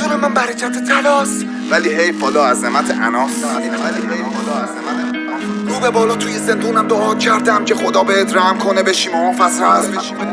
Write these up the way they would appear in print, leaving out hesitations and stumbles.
حضور من برکت تلاست، ولی هی فالا عظمت اناس. رو به بالا توی زندونم دعا کردم که خدا بهت رحم کنه بشیم و فصل هست.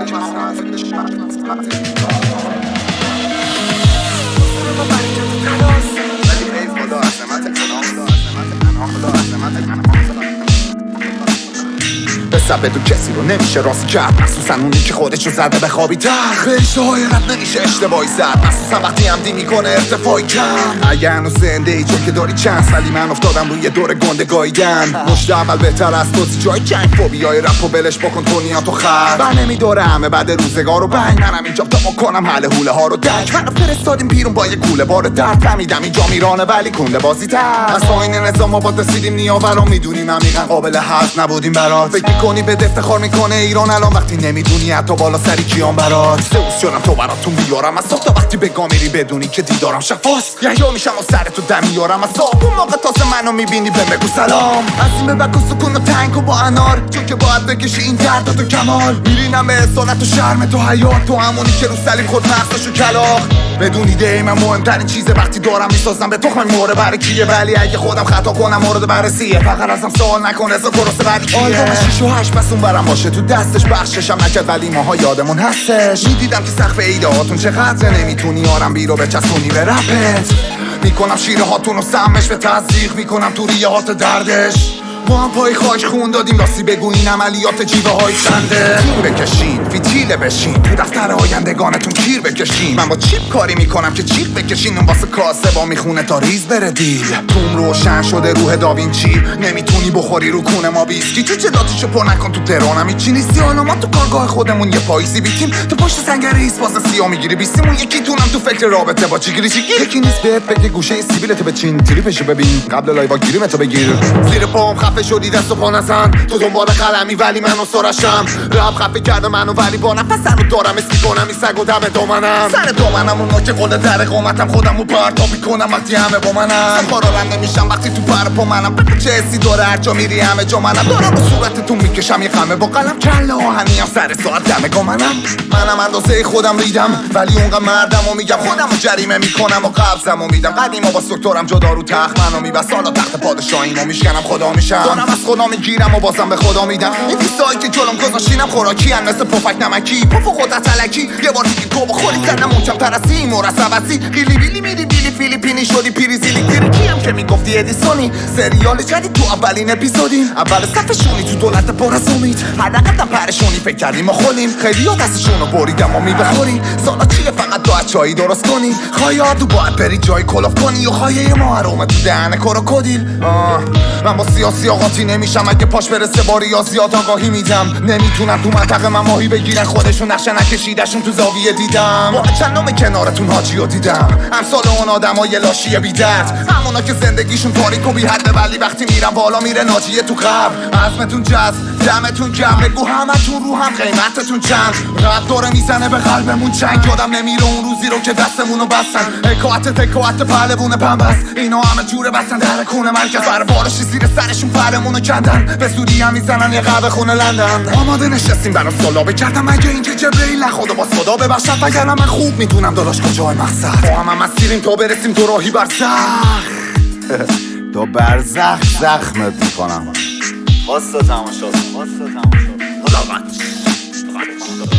به سبب تو کسی رو نمیشه راست کرد، مخصوصا اونی که خودشو زده به خوابی تر. رشته های رد نمیشه اشتباهی زد، مخصوصا وقتی همدی میکنه ارتفاعی کم. اگه هنوز زنده ای چون که داری چند سالی، من افتادم روی دور گنده گاییدن. مشت اول بهتر از توسی جای جنگ، فوبیای رپ و بلش بکن دنیاتو خر. بر نمیداره همه بعد روزگار و بنگ، منم اینجا تا کنم حل حوله ها رو دنگ. منو فرستادیم بیرون با یه کوله بار درد، فهمیدم اینجا میرانه ولی کنده بازی تر. از پایین نظام آباد رسیدیم نیاورا، میدونیم عمیقا قابل حرف نبودیم برات. فکر میکنی به افتخار میکنه ایران الان، وقتی نمیدونی حتی بالا سری کیان برات. سوس شدم تو براتون بیارم از تا وقتی بگاه میری بدونی که دیدارم شفاست. یا میشم و سر تو دم میارم از صاحب. اون موقع تازه منو میبینی به بگو سلام. از این به بک و سکون و تنگ و با انار، چون که باید بکشی این درد تو کمال. میرینم به اصالت و شرم تو حیات، تو همونی که رو سلیم خود مغزشو کلاغ. بدون ایده من مهمترین چیزه وقتی دارم میسازم به تخم مهره برای کیه. ولی اگه خودم خطا کنم مورد بررسیه، فقط ازم سوال نکن ازا درسته برای کیه. آلبوم 6 و 8 پس اون برم باشه تو دستش، بخششم نکرد ولی ماها یادمون هستش. میدیدم که سقف ایدهاتون چقدر، نمیتونی آرم بی رو بچسبونی به رپت. میکنم شیره هاتون رو سمش به تصدیق، میکنم تو ریه هات دردش. ما هم پای خاک خون دادیم راستی بگو این عملیات جیوه های چنده. تیر بکشین فیتیله بشین تو دفتر آیندگانتون کیر بکشین. من با چیپ کاری میکنم که چیپ بکشین، اون واسه کاسه با میخونه تا ریز بره دیل. توم روشن شده روح داوینچی، نمیتونی بخوری رو کونه ما بیسکی. تو جلاتیشو پر نکن تو تهرانم هیچی نیستی. حالا ما تو کارگاه خودمون یه پاییزی بیتیم، تو پشت سنگر ایسپاس سیاه میگیری بیستیمون. یکی تونم تو فکر رابطه با چیگیری چیگی. یکی نیست بهت بگه گوشه سیبیلت بچین، تریپشو ببین قبل لایوا گیریمتو بگیر. زیر پام خفه شدی دست و پا نزن، تو دنبال قلمی ولی منو سرشم. رب خفه کرده منو ولی با نفسنو دارم اسکی کنم این سگ و دم دامنم. سر دامنم اون که قول در قامتم خودمو پرتاب میکنم وقتی همه با منم. سفارا رنده میشم وقتی تو پر پا منم. بگو چه حسی داره هر جا میری همه جا منم. دارم رو صورتتون میکشم یه خمه با قلم کله آهنیم سر ساعت دمگا منم اندازه خودم ریدم، ولی اونقدر مردم و میگم خودمو جریمه میکنم و قبضمو میدم. قدیما با دکترم جدا رو تخت منو میبست، حالا تخت پادشاهیمو میشکنم خدا میشم. دارم از خدا میگیرم و بازم به خدا میدم. این دیستایی که جلوم گذاشتینم خوراکی ان مثل پفک نمکی. پف و خودت علکی یه بار دیگه تو بخوری زنم محکم تر از این مرسبتی. قیلی بیلی میری بیلی فیلیپینی شدی پیریزیلی ترکی هم که میگفتی ادیسونی. سریال جدید تو اولین اپیزودیم، اول صفشونی تو دولت پر از امید. هر قدم پرشونی فکر کردیم ما خودیم، خیلی ها دستشونو بریدم و میبخوری. سالا چیه فقط تو از چایی درست کنی. خواهی تو باید بری جای کلاف کنی و خواهی ما حرومه تو دهن کروکودیل. من با سیاسی آقاتی نمیشم، اگه پاش برسه با ریاضیات آگاهی میدم. نمیتونن تو منطقه من ماهی بگیرن، خودشون نقشه نکشیدشون تو زاویه دیدم. با چندم کنارتون حاجی رو دیدم، امثال اون آدمای لاشی بی درد، همونا که زندگیشون تاریک و بی حده ولی وقتی میرن بالا میره ناجیه تو قبر. عزمتون جذب دمتون گرم، بگو همتون رو هم قیمتتون چند. رد داره میزنه به قلبمون چنگ، یادم نمیره اون روزی رو که دستمونو بستن. حکایت پهلوون پنبست، اینا همه جوره بستن در کونه مرکز. بر بارشی زیر سرشون پرمونو کندن، به سوری هم میزنن یه قهوه خونه لندن. آماده نشستیم برا سلابه کردم، مگه اینکه جبریل نخدا با خدا ببخشد. وگرنه من خوب میدونم داداش کجای مقصد. با هم مسیریم تا برسیم تو راهی برزخ. تو برزخ زخمت میکنم. واسه تماشا خدا